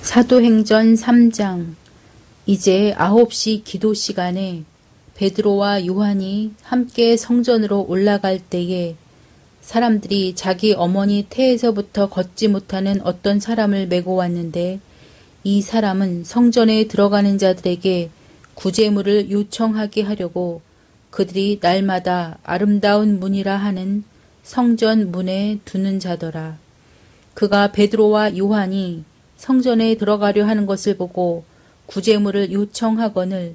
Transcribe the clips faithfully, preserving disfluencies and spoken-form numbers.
사도행전 삼 장. 이제 아홉 시 기도 시간에 베드로와 요한이 함께 성전으로 올라갈 때에 사람들이 자기 어머니 태에서부터 걷지 못하는 어떤 사람을 메고 왔는데, 이 사람은 성전에 들어가는 자들에게 구제물을 요청하게 하려고 그들이 날마다 아름다운 문이라 하는 성전 문에 두는 자더라. 그가 베드로와 요한이 성전에 들어가려 하는 것을 보고 구제물을 요청하거늘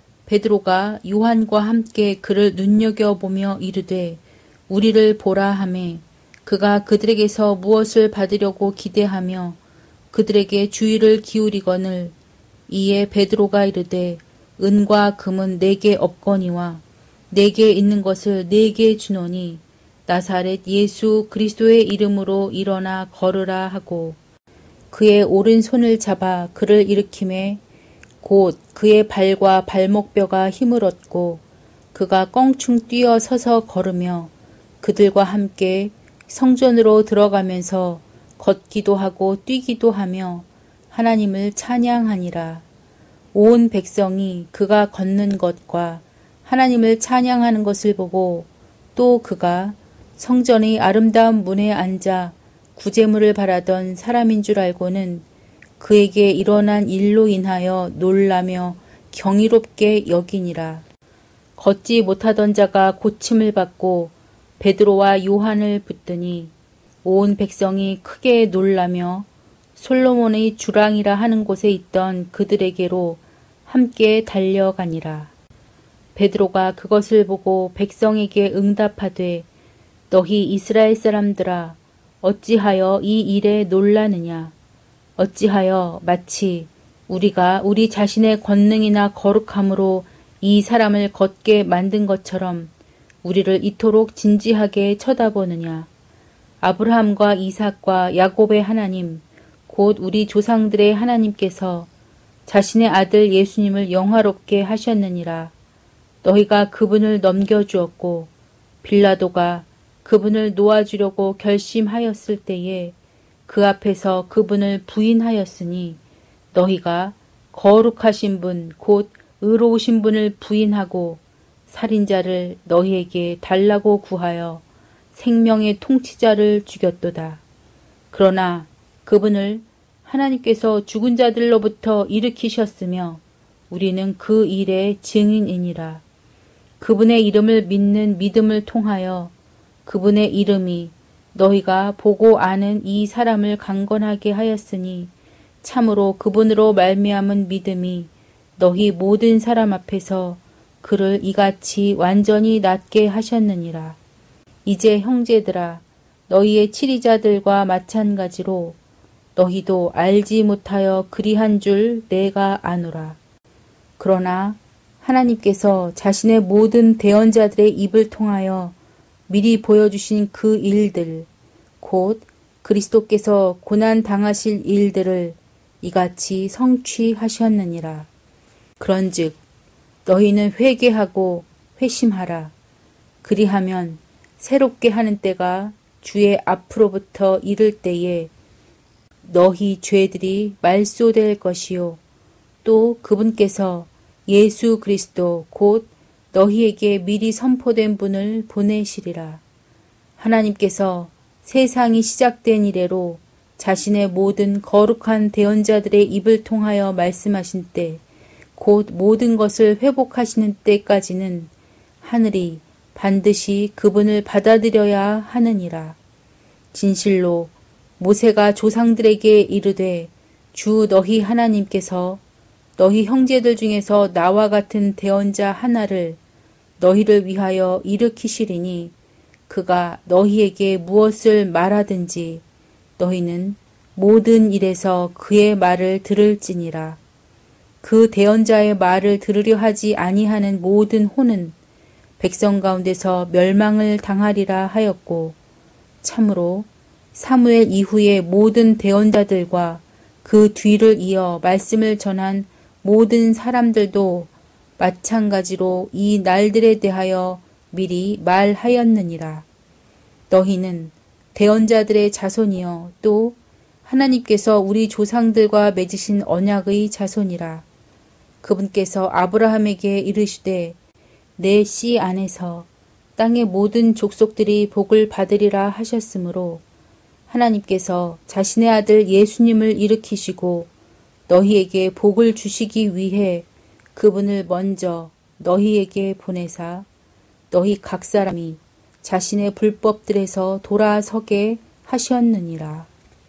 베드로가 요한과 함께 그를 눈여겨보며 이르되 우리를 보라 하매, 그가 그들에게서 무엇을 받으려고 기대하며 그들에게 주의를 기울이거늘 이에 베드로가 이르되 은과 금은 내게 없거니와 내게 있는 것을 내게 주노니 나사렛 예수 그리스도의 이름으로 일어나 걸으라 하고 그의 오른손을 잡아 그를 일으키매 곧 그의 발과 발목뼈가 힘을 얻고 그가 껑충 뛰어 서서 걸으며 그들과 함께 성전으로 들어가면서 걷기도 하고 뛰기도 하며 하나님을 찬양하니라. 온 백성이 그가 걷는 것과 하나님을 찬양하는 것을 보고 또 그가 성전의 아름다운 문에 앉아 구제물을 바라던 사람인 줄 알고는 그에게 일어난 일로 인하여 놀라며 경이롭게 여기니라. 걷지 못하던 자가 고침을 받고 베드로와 요한을 붙드니 온 백성이 크게 놀라며 솔로몬의 주랑이라 하는 곳에 있던 그들에게로 함께 달려가니라. 베드로가 그것을 보고 백성에게 응답하되 너희 이스라엘 사람들아, 어찌하여 이 일에 놀라느냐? 어찌하여 마치 우리가 우리 자신의 권능이나 거룩함으로 이 사람을 걷게 만든 것처럼 우리를 이토록 진지하게 쳐다보느냐? 아브라함과 이삭과 야곱의 하나님, 곧 우리 조상들의 하나님께서 자신의 아들 예수님을 영화롭게 하셨느니라. 너희가 그분을 넘겨주었고 빌라도가 그분을 놓아주려고 결심하였을 때에 그 앞에서 그분을 부인하였으니 너희가 거룩하신 분, 곧 의로우신 분을 부인하고 살인자를 너희에게 달라고 구하여 생명의 통치자를 죽였도다. 그러나 그분을 하나님께서 죽은 자들로부터 일으키셨으며 우리는 그 일의 증인이니라. 그분의 이름을 믿는 믿음을 통하여 그분의 이름이 너희가 보고 아는 이 사람을 강건하게 하였으니 참으로 그분으로 말미암은 믿음이 너희 모든 사람 앞에서 그를 이같이 완전히 낫게 하셨느니라. 이제 형제들아, 너희의 치리자들과 마찬가지로 너희도 알지 못하여 그리한 줄 내가 아노라. 그러나 하나님께서 자신의 모든 대언자들의 입을 통하여 미리 보여주신 그 일들, 곧 그리스도께서 고난 당하실 일들을 이같이 성취하셨느니라. 그런즉 너희는 회개하고 회심하라. 그리하면 새롭게 하는 때가 주의 앞으로부터 이를 때에 너희 죄들이 말소될 것이요 또 그분께서 예수 그리스도 곧 너희에게 미리 선포된 분을 보내시리라. 하나님께서 세상이 시작된 이래로 자신의 모든 거룩한 대언자들의 입을 통하여 말씀하신 때, 곧 모든 것을 회복하시는 때까지는 하늘이 반드시 그분을 받아들여야 하느니라. 진실로 모세가 조상들에게 이르되 주 너희 하나님께서 너희 형제들 중에서 나와 같은 대언자 하나를 너희를 위하여 일으키시리니 그가 너희에게 무엇을 말하든지 너희는 모든 일에서 그의 말을 들을지니라. 그 대언자의 말을 들으려 하지 아니하는 모든 혼은 백성 가운데서 멸망을 당하리라 하였고, 참으로 사무엘 이후의 모든 대언자들과 그 뒤를 이어 말씀을 전한 모든 사람들도 마찬가지로 이 날들에 대하여 미리 말하였느니라. 너희는 대언자들의 자손이여 또 하나님께서 우리 조상들과 맺으신 언약의 자손이라. 그분께서 아브라함에게 이르시되 내 씨 안에서 땅의 모든 족속들이 복을 받으리라 하셨으므로 하나님께서 자신의 아들 예수님을 일으키시고 너희에게 복을 주시기 위해 그분을 먼저 너희에게 보내사 너희 각 사람이 자신의 불법들에서 돌아서게 하셨느니라.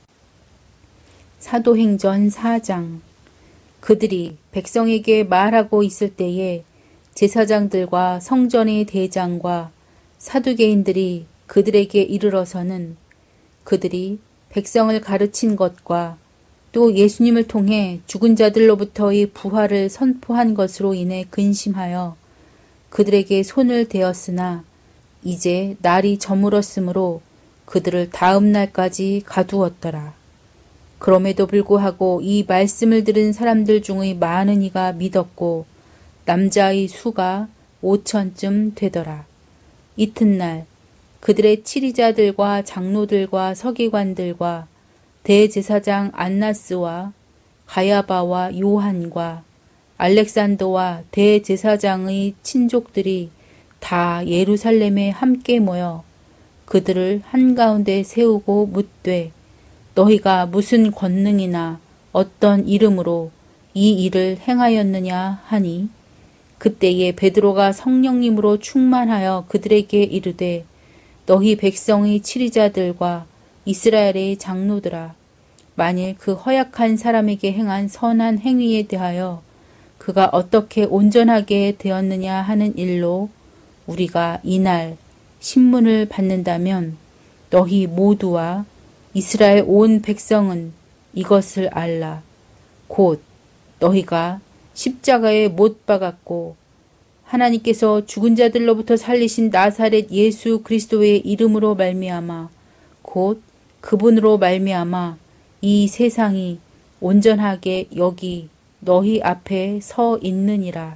사도행전 사 장. 그들이 백성에게 말하고 있을 때에 제사장들과 성전의 대장과 사두개인들이 그들에게 이르러서는 그들이 백성을 가르친 것과 또 예수님을 통해 죽은 자들로부터의 부활을 선포한 것으로 인해 근심하여 그들에게 손을 대었으나 이제 날이 저물었으므로 그들을 다음 날까지 가두었더라. 그럼에도 불구하고 이 말씀을 들은 사람들 중의 많은 이가 믿었고 남자의 수가 오천쯤 되더라. 이튿날 그들의 치리자들과 장로들과 서기관들과 대제사장 안나스와 가야바와 요한과 알렉산더와 대제사장의 친족들이 다 예루살렘에 함께 모여 그들을 한가운데 세우고 묻되 너희가 무슨 권능이나 어떤 이름으로 이 일을 행하였느냐 하니 그때에 베드로가 성령님으로 충만하여 그들에게 이르되 너희 백성의 치리자들과 이스라엘의 장로들아 만일 그 허약한 사람에게 행한 선한 행위에 대하여 그가 어떻게 온전하게 되었느냐 하는 일로 우리가 이날 신문을 받는다면 너희 모두와 이스라엘 온 백성은 이것을 알라. 곧 너희가 십자가에 못 박았고 하나님께서 죽은 자들로부터 살리신 나사렛 예수 그리스도의 이름으로 말미암아 곧 그분으로 말미암아 이 세상이 온전하게 여기 너희 앞에 서 있느니라.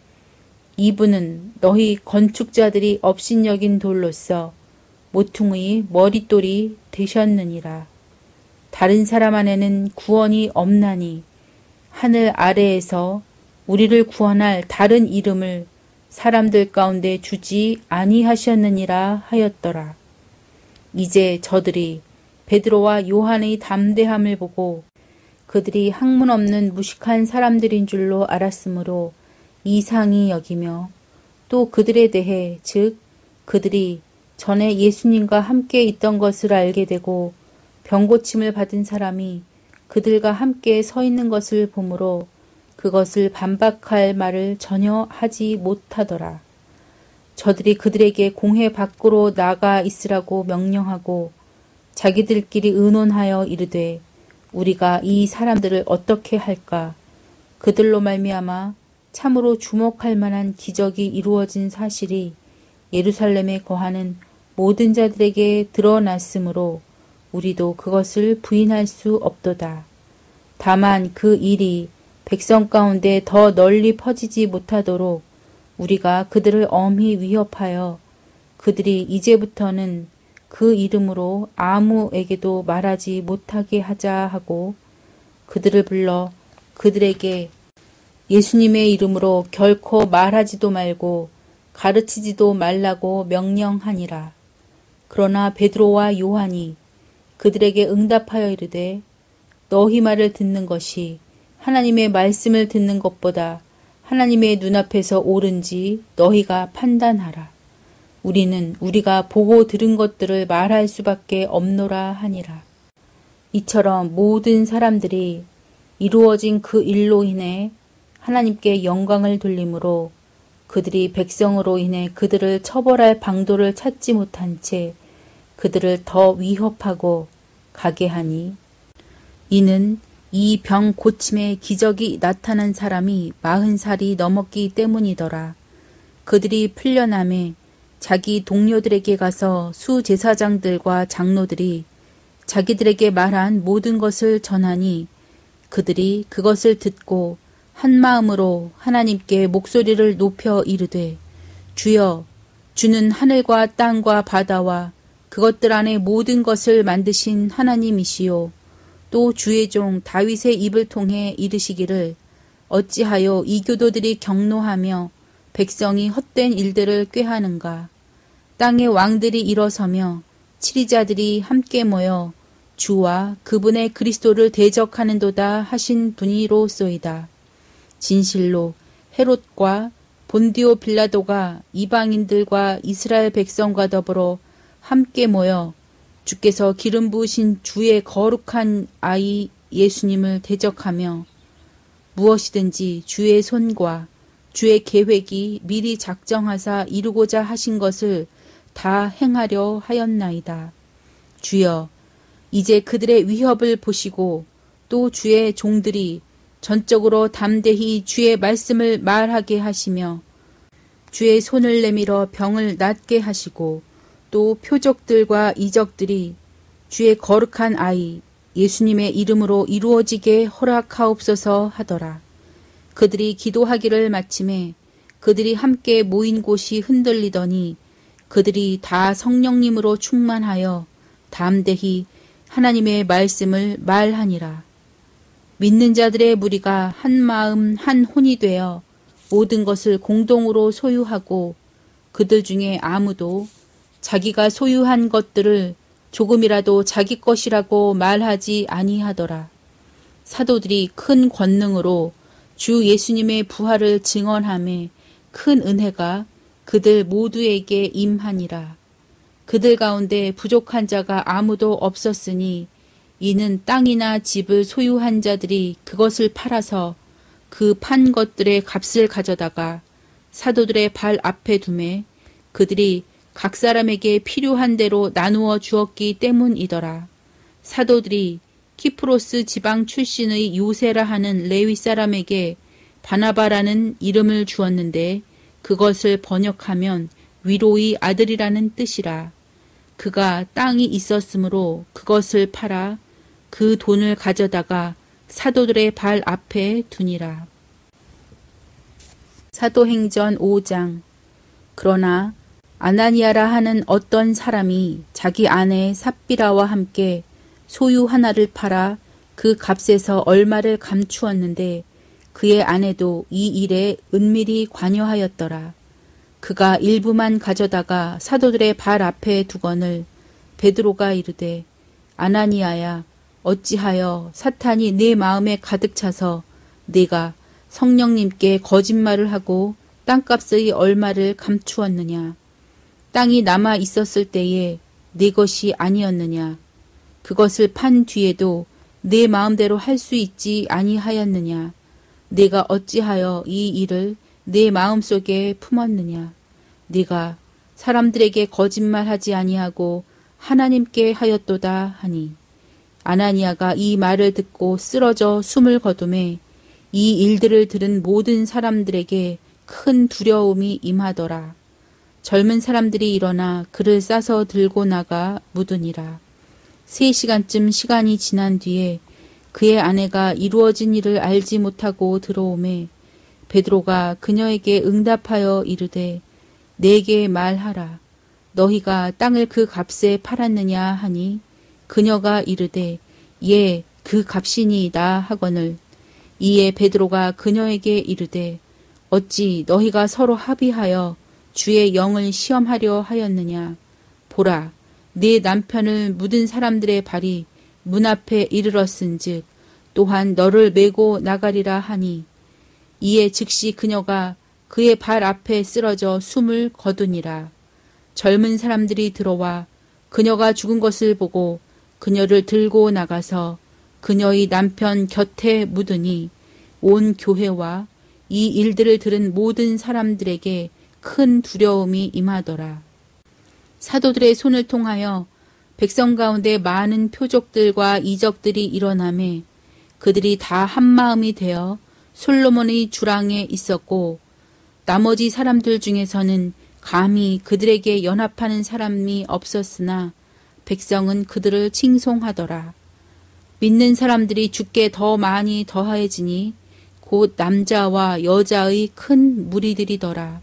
이분은 너희 건축자들이 업신여긴 돌로서 모퉁의 머릿돌이 되셨느니라. 다른 사람 안에는 구원이 없나니 하늘 아래에서 우리를 구원할 다른 이름을 사람들 가운데 주지 아니하셨느니라 하였더라. 이제 저들이 베드로와 요한의 담대함을 보고 그들이 학문 없는 무식한 사람들인 줄로 알았으므로 이상히 여기며 또 그들에 대해 즉 그들이 전에 예수님과 함께 있던 것을 알게 되고 병고침을 받은 사람이 그들과 함께 서 있는 것을 보므로 그것을 반박할 말을 전혀 하지 못하더라. 저들이 그들에게 공회 밖으로 나가 있으라고 명령하고 자기들끼리 의논하여 이르되 우리가 이 사람들을 어떻게 할까? 그들로 말미암아 참으로 주목할 만한 기적이 이루어진 사실이 예루살렘에 거하는 모든 자들에게 드러났으므로 우리도 그것을 부인할 수 없도다. 다만 그 일이 백성 가운데 더 널리 퍼지지 못하도록 우리가 그들을 엄히 위협하여 그들이 이제부터는 그 이름으로 아무에게도 말하지 못하게 하자 하고 그들을 불러 그들에게 예수님의 이름으로 결코 말하지도 말고 가르치지도 말라고 명령하니라. 그러나 베드로와 요한이 그들에게 응답하여 이르되 너희 말을 듣는 것이 하나님의 말씀을 듣는 것보다 하나님의 눈앞에서 옳은지 너희가 판단하라. 우리는 우리가 보고 들은 것들을 말할 수밖에 없노라 하니라. 이처럼 모든 사람들이 이루어진 그 일로 인해 하나님께 영광을 돌림으로 그들이 백성으로 인해 그들을 처벌할 방도를 찾지 못한 채 그들을 더 위협하고 가게 하니 이는 이 병 고침의 기적이 나타난 사람이 마흔 살이 넘었기 때문이더라. 그들이 풀려남에 자기 동료들에게 가서 수제사장들과 장로들이 자기들에게 말한 모든 것을 전하니 그들이 그것을 듣고 한 마음으로 하나님께 목소리를 높여 이르되 주여 주는 하늘과 땅과 바다와 그것들 안에 모든 것을 만드신 하나님이시요 또 주의 종 다윗의 입을 통해 이르시기를 어찌하여 이 교도들이 경노하며 백성이 헛된 일들을 꾀하는가. 땅의 왕들이 일어서며 치리자들이 함께 모여 주와 그분의 그리스도를 대적하는도다 하신 분이로소이다. 진실로 헤롯과 본디오 빌라도가 이방인들과 이스라엘 백성과 더불어 함께 모여 주께서 기름 부으신 주의 거룩한 아이 예수님을 대적하며 무엇이든지 주의 손과 주의 계획이 미리 작정하사 이루고자 하신 것을 다 행하려 하였나이다. 주여, 이제 그들의 위협을 보시고 또 주의 종들이 전적으로 담대히 주의 말씀을 말하게 하시며 주의 손을 내밀어 병을 낫게 하시고 또 표적들과 이적들이 주의 거룩한 아이 예수님의 이름으로 이루어지게 허락하옵소서 하더라. 그들이 기도하기를 마침에 그들이 함께 모인 곳이 흔들리더니 그들이 다 성령님으로 충만하여 담대히 하나님의 말씀을 말하니라. 믿는 자들의 무리가 한 마음 한 혼이 되어 모든 것을 공동으로 소유하고 그들 중에 아무도 자기가 소유한 것들을 조금이라도 자기 것이라고 말하지 아니하더라. 사도들이 큰 권능으로 주 예수님의 부활을 증언하며 큰 은혜가 그들 모두에게 임하니라. 그들 가운데 부족한 자가 아무도 없었으니 이는 땅이나 집을 소유한 자들이 그것을 팔아서 그 판 것들의 값을 가져다가 사도들의 발 앞에 두매 그들이 각 사람에게 필요한 대로 나누어 주었기 때문이더라. 사도들이 키프로스 지방 출신의 요세라 하는 레위 사람에게 바나바라는 이름을 주었는데 그것을 번역하면 위로의 아들이라는 뜻이라. 그가 땅이 있었으므로 그것을 팔아 그 돈을 가져다가 사도들의 발 앞에 두니라. 사도행전 오 장. 그러나 아나니아라 하는 어떤 사람이 자기 아내 삽비라와 함께 소유 하나를 팔아 그 값에서 얼마를 감추었는데 그의 아내도 이 일에 은밀히 관여하였더라. 그가 일부만 가져다가 사도들의 발 앞에 두거늘 베드로가 이르되 아나니아야 어찌하여 사탄이 네 마음에 가득 차서 네가 성령님께 거짓말을 하고 땅값의 얼마를 감추었느냐. 땅이 남아 있었을 때에 네 것이 아니었느냐. 그것을 판 뒤에도 네 마음대로 할 수 있지 아니하였느냐. 네가 어찌하여 이 일을 내 마음속에 품었느냐. 네가 사람들에게 거짓말하지 아니하고 하나님께 하였도다 하니 아나니아가 이 말을 듣고 쓰러져 숨을 거두매 이 일들을 들은 모든 사람들에게 큰 두려움이 임하더라. 젊은 사람들이 일어나 그를 싸서 들고 나가 묻으니라. 세 시간쯤 시간이 지난 뒤에 그의 아내가 이루어진 일을 알지 못하고 들어오매 베드로가 그녀에게 응답하여 이르되 내게 말하라. 너희가 땅을 그 값에 팔았느냐 하니 그녀가 이르되 예, 그 값이니이다 하거늘 이에 베드로가 그녀에게 이르되 어찌 너희가 서로 합의하여 주의 영을 시험하려 하였느냐. 보라, 네 남편을 묻은 사람들의 발이 문 앞에 이르렀은즉 또한 너를 메고 나가리라 하니 이에 즉시 그녀가 그의 발 앞에 쓰러져 숨을 거두니라. 젊은 사람들이 들어와 그녀가 죽은 것을 보고 그녀를 들고 나가서 그녀의 남편 곁에 묻으니 온 교회와 이 일들을 들은 모든 사람들에게 큰 두려움이 임하더라. 사도들의 손을 통하여 백성 가운데 많은 표적들과 이적들이 일어나매 그들이 다 한마음이 되어 솔로몬의 주랑에 있었고 나머지 사람들 중에서는 감히 그들에게 연합하는 사람이 없었으나 백성은 그들을 칭송하더라. 믿는 사람들이 주께 더 많이 더하여지니 곧 남자와 여자의 큰 무리들이더라.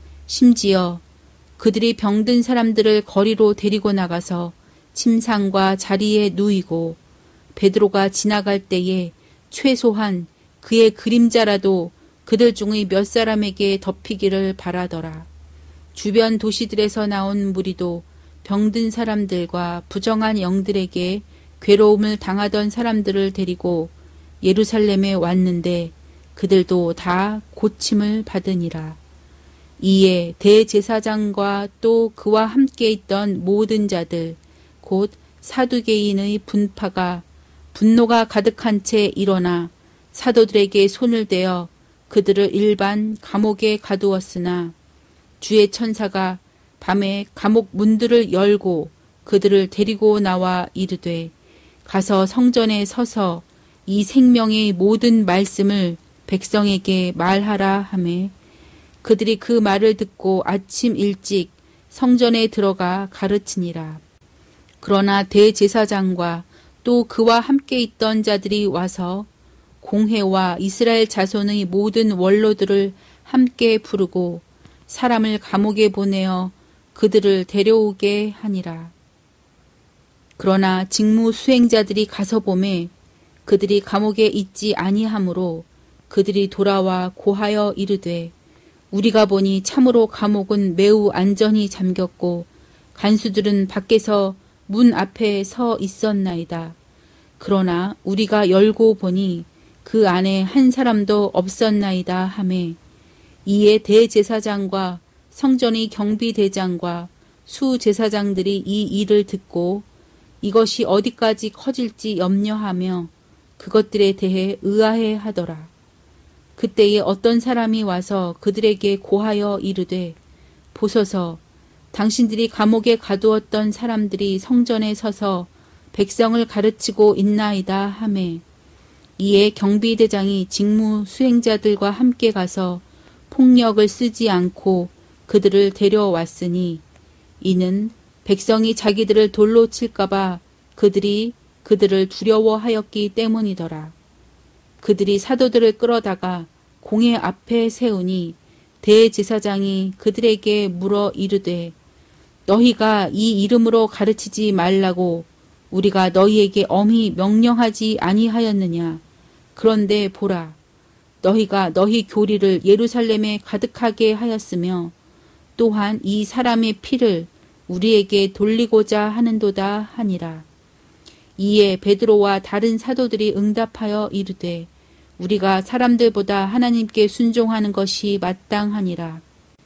심지어 그들이 병든 사람들을 거리로 데리고 나가서 침상과 자리에 누이고 베드로가 지나갈 때에 최소한 그의 그림자라도 그들 중의 몇 사람에게 덮이기를 바라더라. 주변 도시들에서 나온 무리도 병든 사람들과 부정한 영들에게 괴로움을 당하던 사람들을 데리고 예루살렘에 왔는데 그들도 다 고침을 받으니라. 이에 대제사장과 또 그와 함께 있던 모든 자들 곧 사두개인의 분파가 분노가 가득한 채 일어나 사도들에게 손을 대어 그들을 일반 감옥에 가두었으나 주의 천사가 밤에 감옥 문들을 열고 그들을 데리고 나와 이르되 가서 성전에 서서 이 생명의 모든 말씀을 백성에게 말하라 하매 그들이 그 말을 듣고 아침 일찍 성전에 들어가 가르치니라. 그러나 대제사장과 또 그와 함께 있던 자들이 와서 공회와 이스라엘 자손의 모든 원로들을 함께 부르고 사람을 감옥에 보내어 그들을 데려오게 하니라. 그러나 직무 수행자들이 가서 보매 그들이 감옥에 있지 아니하므로 그들이 돌아와 고하여 이르되 우리가 보니 참으로 감옥은 매우 안전히 잠겼고 간수들은 밖에서 문 앞에 서 있었나이다. 그러나 우리가 열고 보니 그 안에 한 사람도 없었나이다 하매 이에 대제사장과 성전의 경비대장과 수제사장들이 이 일을 듣고 이것이 어디까지 커질지 염려하며 그것들에 대해 의아해 하더라. 그때에 어떤 사람이 와서 그들에게 고하여 이르되 보소서 당신들이 감옥에 가두었던 사람들이 성전에 서서 백성을 가르치고 있나이다 하매 이에 경비대장이 직무 수행자들과 함께 가서 폭력을 쓰지 않고 그들을 데려왔으니 이는 백성이 자기들을 돌로 칠까봐 그들이 그들을 두려워하였기 때문이더라. 그들이 사도들을 끌어다가 공회 앞에 세우니 대제사장이 그들에게 물어 이르되 너희가 이 이름으로 가르치지 말라고 우리가 너희에게 엄히 명령하지 아니하였느냐. 그런데 보라 너희가 너희 교리를 예루살렘에 가득하게 하였으며 또한 이 사람의 피를 우리에게 돌리고자 하는도다 하니라. 이에 베드로와 다른 사도들이 응답하여 이르되 우리가 사람들보다 하나님께 순종하는 것이 마땅하니라.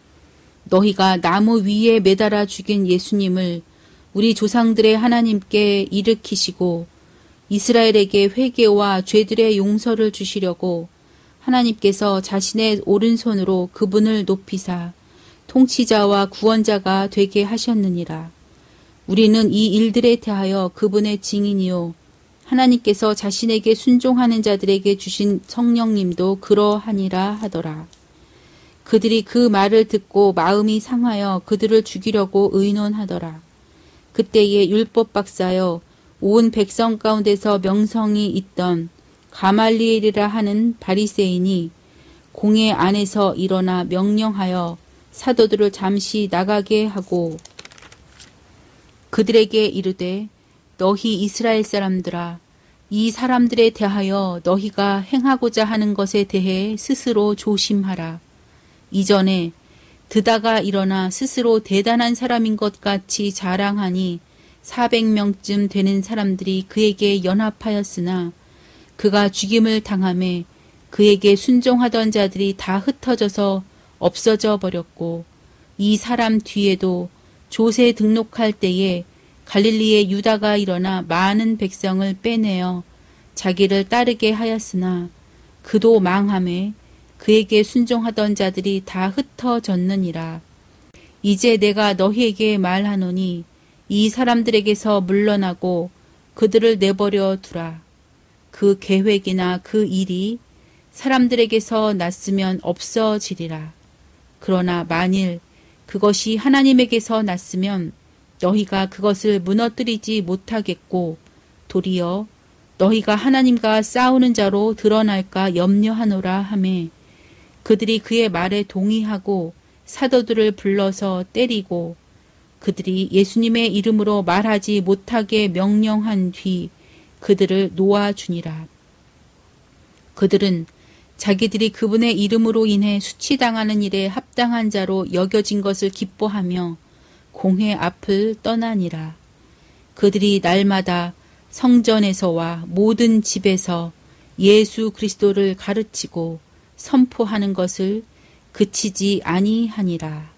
너희가 나무 위에 매달아 죽인 예수님을 우리 조상들의 하나님께 일으키시고 이스라엘에게 회개와 죄들의 용서를 주시려고 하나님께서 자신의 오른손으로 그분을 높이사 통치자와 구원자가 되게 하셨느니라. 우리는 이 일들에 대하여 그분의 증인이요 하나님께서 자신에게 순종하는 자들에게 주신 성령님도 그러하니라 하더라. 그들이 그 말을 듣고 마음이 상하여 그들을 죽이려고 의논하더라. 그때에 율법 박사여 온 백성 가운데서 명성이 있던 가말리엘이라 하는 바리새인이 공회 안에서 일어나 명령하여 사도들을 잠시 나가게 하고 그들에게 이르되 너희 이스라엘 사람들아 이 사람들에 대하여 너희가 행하고자 하는 것에 대해 스스로 조심하라. 이전에 드다가 일어나 스스로 대단한 사람인 것 같이 자랑하니 사백 명쯤 되는 사람들이 그에게 연합하였으나 그가 죽임을 당하매 그에게 순종하던 자들이 다 흩어져서 없어져 버렸고 이 사람 뒤에도 조세 등록할 때에 갈릴리의 유다가 일어나 많은 백성을 빼내어 자기를 따르게 하였으나 그도 망하매 그에게 순종하던 자들이 다 흩어졌느니라. 이제 내가 너희에게 말하노니 이 사람들에게서 물러나고 그들을 내버려 두라. 그 계획이나 그 일이 사람들에게서 났으면 없어지리라. 그러나 만일 그것이 하나님에게서 났으면 너희가 그것을 무너뜨리지 못하겠고 도리어 너희가 하나님과 싸우는 자로 드러날까 염려하노라 하매 그들이 그의 말에 동의하고 사도들을 불러서 때리고 그들이 예수님의 이름으로 말하지 못하게 명령한 뒤 그들을 놓아주니라. 그들은 자기들이 그분의 이름으로 인해 수치당하는 일에 합당한 자로 여겨진 것을 기뻐하며 공회 앞을 떠나니라. 그들이 날마다 성전에서와 모든 집에서 예수 그리스도를 가르치고 선포하는 것을 그치지 아니하니라.